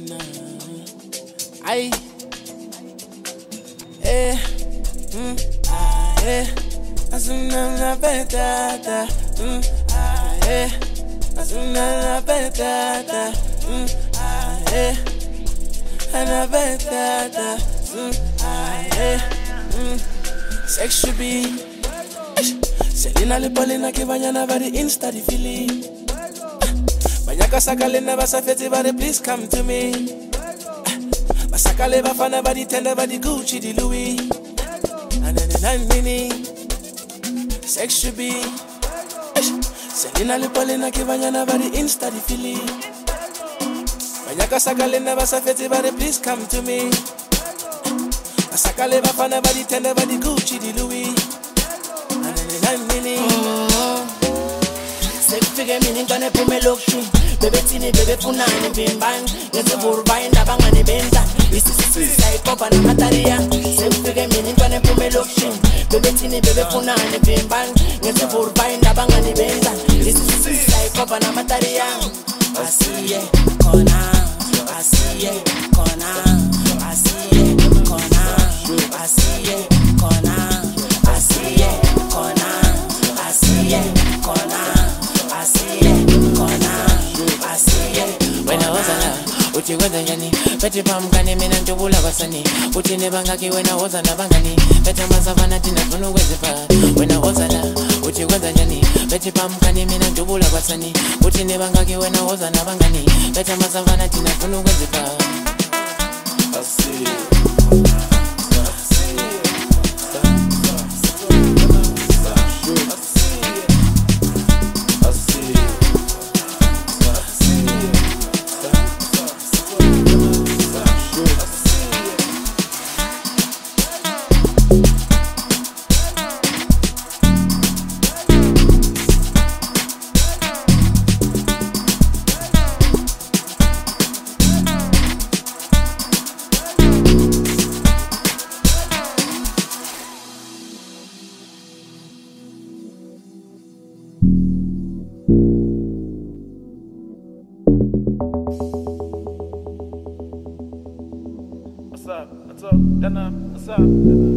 Ay, eh, asuna petata, asuna petata, ana petata, sex should be. Selina le polena ke banyana ba di insta di feeling. Banyaka sakalena ba sa fete ba please come to me. Basakale bafana ba di tender ba di Gucci di Louis. Anani sex should be. Selina le polena ke banyana ba di insta di feeling. Banyaka sakalena ba sa fete ba please come to me. Basakale bafana ba di tender ba di Gucci di Louis. Anani sex figure meaning gonna put me look shit. Bebe tini bebe punani bimbang. Ngeze burba indaba ngane benda. Isi sai popa na mataria. Sex figure meaning gonna put me look shit. Bebe tini bebe punani bimbang. Ngeze burba indaba ngane benda. Isi sai popa na mataria. Asiye kona, asiye kona, asiye kona, asiye kona, asiye kona, asiye kona, asiye kona, asiye. When I was alive, uchi kwenda njani, peti pamkani mina njubula kwasani. Uchi nebangaki when I was anabangani, peti mazavana tina tunu wezipa. When I was alive, uchi kwenda njani, peti pamkani mina njubula kwasani. Uchi nebangaki when I was anabangani, peti mazavana tina tunu wezipa. What's up, Dana? What's up?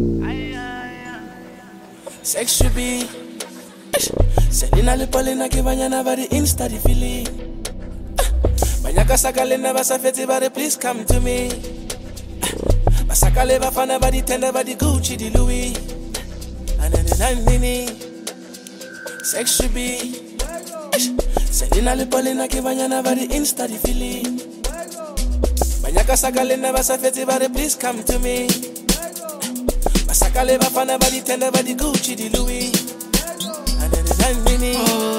Sex should be. Selina le polena ke banyana ba di insta di feeling. Banyaka sakalena ba sa fete ba please come to me. Basakale bafana ba di tender ba di Gucci di Louis. Anani sex should be. Selina le polena ke banyana ba di insta di feeling. Banyaka sakalena ba sa fete ba please come to me. Basakale bafana ba di tender ba di Gucci di Louis. Anani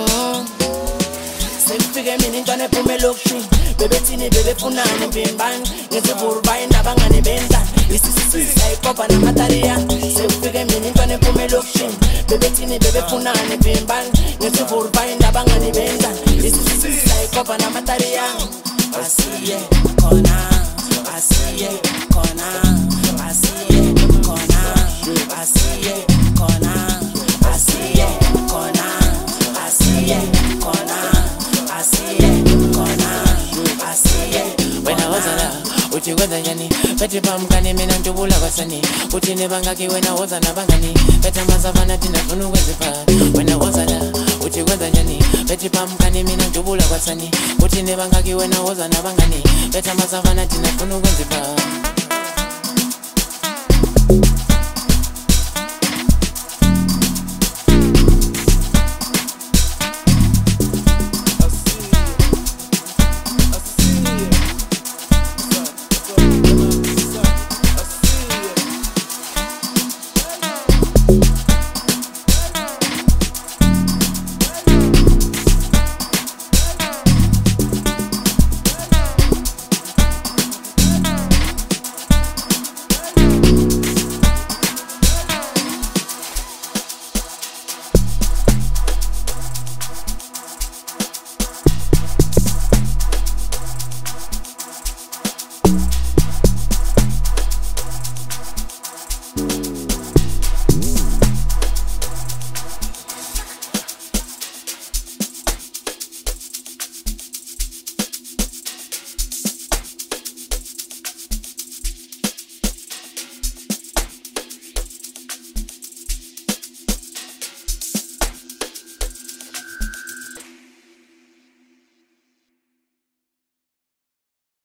sex figure meaning gonna put me look shit. Bebe tini bebe punani bimbang. Ngeze burba indaba ngane benda. Isi sai popa na mataria. Sex figure meaning gonna put me look shit. Bebe tini bebe punani bimbang. Ngeze burba indaba ngane benda. Isi sai popa na mataria. Asiye kona, asiye kona, asiye kona, asiye kona, asiye kona, asiye kona, asiye kona, asiye. When I was alive, uchi kwenda njani, peti pamkani mina njubula kwasani. Uchi nebangaki when I was anabangani, peti mazavana tina tunu wezipa. When I was alive, uchi kwenda njani, peti pamkani mina njubula kwasani. Uchi nebangaki when I was anabangani, peti mazavana tina tunu wezipa.